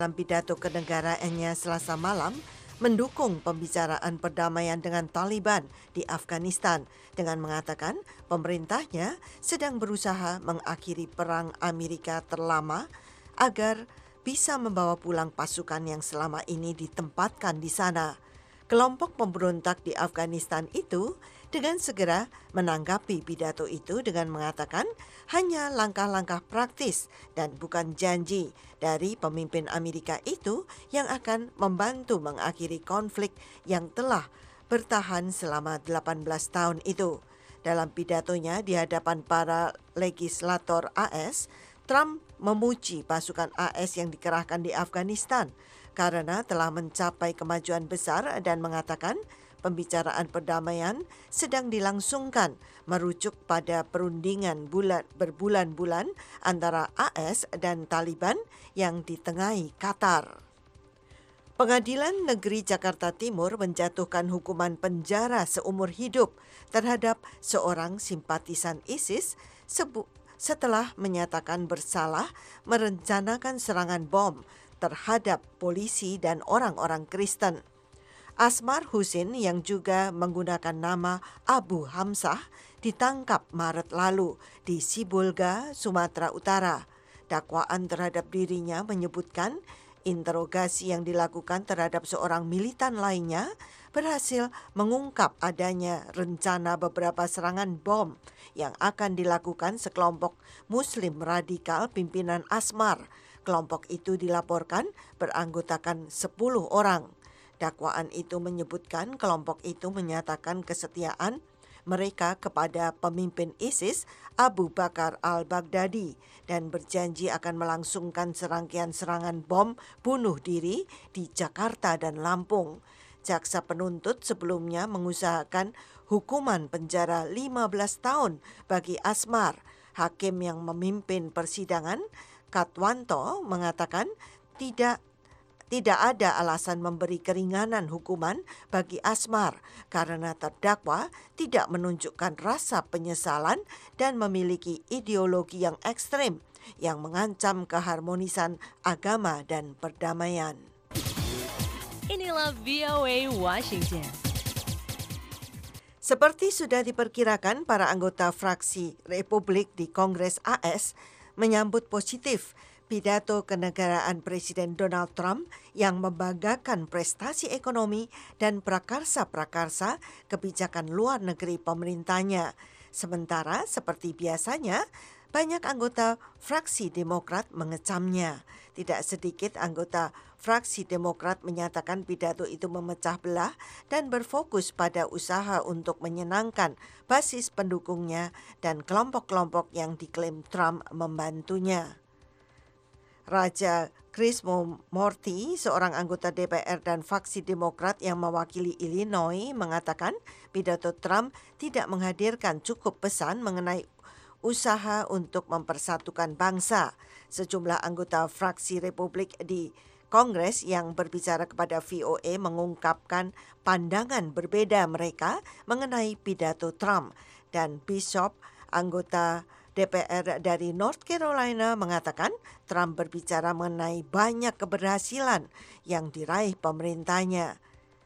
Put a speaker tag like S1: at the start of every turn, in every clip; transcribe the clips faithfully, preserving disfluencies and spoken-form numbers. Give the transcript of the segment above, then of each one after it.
S1: Dalam pidato kenegaraannya Selasa malam, mendukung pembicaraan perdamaian dengan Taliban di Afghanistan dengan mengatakan pemerintahnya sedang berusaha mengakhiri perang Amerika terlama agar bisa membawa pulang pasukan yang selama ini ditempatkan di sana. Kelompok pemberontak di Afghanistan itu dengan segera menanggapi pidato itu dengan mengatakan hanya langkah-langkah praktis dan bukan janji dari pemimpin Amerika itu yang akan membantu mengakhiri konflik yang telah bertahan selama delapan belas tahun itu. Dalam pidatonya di hadapan para legislator A S, Trump memuji pasukan A S yang dikerahkan di Afghanistan karena telah mencapai kemajuan besar dan mengatakan pembicaraan perdamaian sedang dilangsungkan merujuk pada perundingan bulan berbulan-bulan antara A S dan Taliban yang ditengahi Qatar. Pengadilan Negeri Jakarta Timur menjatuhkan hukuman penjara seumur hidup terhadap seorang simpatisan ISIS sebu- setelah menyatakan bersalah merencanakan serangan bom terhadap polisi dan orang-orang Kristen. Asmar Husin yang juga menggunakan nama Abu Hamzah ditangkap Maret lalu di Sibolga, Sumatera Utara. Dakwaan terhadap dirinya menyebutkan interogasi yang dilakukan terhadap seorang militan lainnya berhasil mengungkap adanya rencana beberapa serangan bom yang akan dilakukan sekelompok Muslim radikal pimpinan Asmar. Kelompok itu dilaporkan beranggotakan sepuluh orang. Dakwaan itu menyebutkan kelompok itu menyatakan kesetiaan mereka kepada pemimpin ISIS Abu Bakar al-Baghdadi dan berjanji akan melangsungkan serangkaian serangan bom bunuh diri di Jakarta dan Lampung. Jaksa penuntut sebelumnya mengusahakan hukuman penjara lima belas tahun bagi Asmar. Hakim yang memimpin persidangan Katwanto mengatakan tidak tidak ada alasan memberi keringanan hukuman bagi Asmar karena terdakwa tidak menunjukkan rasa penyesalan dan memiliki ideologi yang ekstrem yang mengancam keharmonisan agama dan perdamaian.
S2: Inilah V O A Washington.
S1: Seperti sudah diperkirakan, para anggota fraksi Republik di Kongres A S menyambut positif pidato kenegaraan Presiden Donald Trump yang membanggakan prestasi ekonomi dan prakarsa-prakarsa kebijakan luar negeri pemerintahnya. Sementara seperti biasanya, banyak anggota fraksi Demokrat mengecamnya. Tidak sedikit anggota fraksi Demokrat menyatakan pidato itu memecah belah dan berfokus pada usaha untuk menyenangkan basis pendukungnya dan kelompok-kelompok yang diklaim Trump membantunya. Raja Krishnamurti, seorang anggota D P R dan fraksi Demokrat yang mewakili Illinois, mengatakan pidato Trump tidak menghadirkan cukup pesan mengenai usaha untuk mempersatukan bangsa. Sejumlah anggota fraksi Republik di Kongres yang berbicara kepada V O A mengungkapkan pandangan berbeda mereka mengenai pidato Trump, dan Bishop, anggota D P R dari North Carolina, mengatakan Trump berbicara mengenai banyak keberhasilan yang diraih pemerintahnya.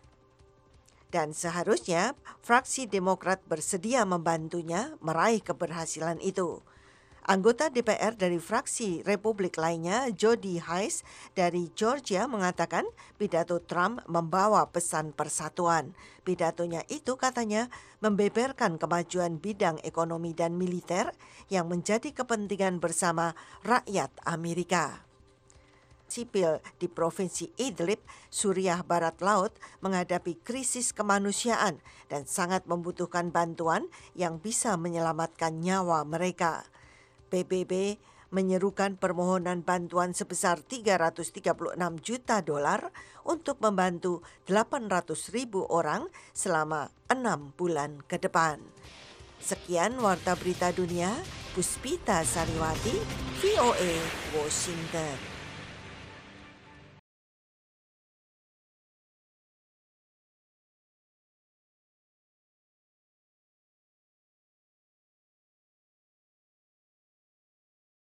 S1: Dan seharusnya fraksi Demokrat bersedia membantunya meraih keberhasilan itu. Anggota D P R dari fraksi Republik lainnya, Jody Hice dari Georgia, mengatakan pidato Trump membawa pesan persatuan. Pidatonya itu katanya membeberkan kemajuan bidang ekonomi dan militer yang menjadi kepentingan bersama rakyat Amerika. Sipil di Provinsi Idlib, Suriah Barat Laut, menghadapi krisis kemanusiaan dan sangat membutuhkan bantuan yang bisa menyelamatkan nyawa mereka. P B B menyerukan permohonan bantuan sebesar tiga ratus tiga puluh enam juta dolar untuk membantu delapan ratus ribu orang selama enam bulan ke depan. Sekian Warta Berita Dunia, Puspita Sariwati, V O A, Washington.